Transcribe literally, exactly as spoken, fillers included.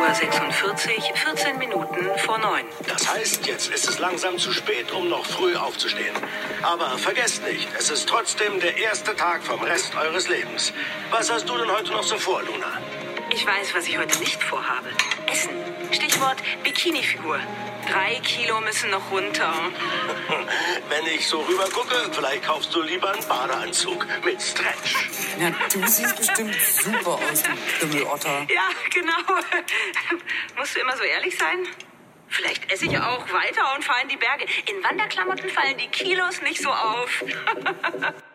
Uhr sechsundvierzig, vierzehn Minuten vor neun. Das heißt, jetzt ist es langsam zu spät, um noch früh aufzustehen. Aber vergesst nicht, es ist trotzdem der erste Tag vom Rest eures Lebens. Was hast du denn heute noch so vor, Luna? Ich weiß, was ich heute nicht vorhabe. Essen. Stichwort Bikini-Figur. Drei Kilo müssen noch runter. Wenn ich so rüber gucke, vielleicht kaufst du lieber einen Badeanzug mit Stretch. Ja, du siehst bestimmt super aus, du Himmelotter. Ja, genau. Musst du immer so ehrlich sein? Vielleicht esse ich auch weiter und fahre in die Berge. In Wanderklamotten fallen die Kilos nicht so auf.